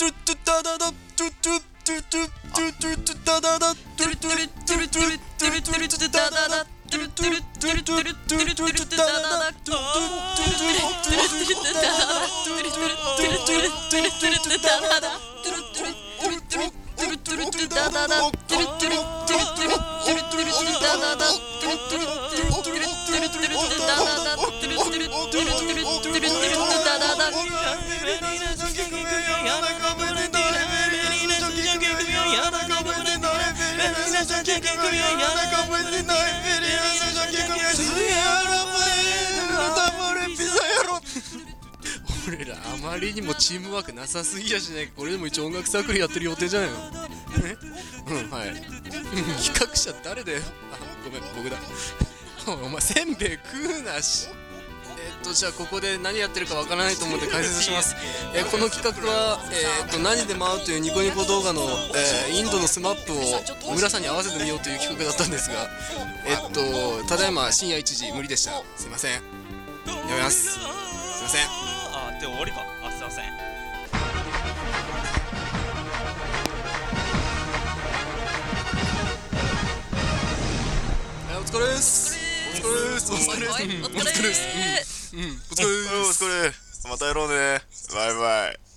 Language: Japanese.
俺らあまりにもチームワークなさすぎやしね。これでも一応音楽サークルやってる予定じゃないの。はい。企画者誰だよ。ごめん、僕だ。お前せんべい食うなし。じゃあここで何やってるかわからないと思って解説します。この企画は、何でも合うというニコニコ動画の、インドのスマップを村さんに合わせてみようという企画だったんですが、ただいま深夜1時無理でした。すいません。やめます。すいません。 で終わりか。すいません。 お疲れです。お疲れです。お疲れです。お疲れです。 お疲れ。またやろうね。バイバイ。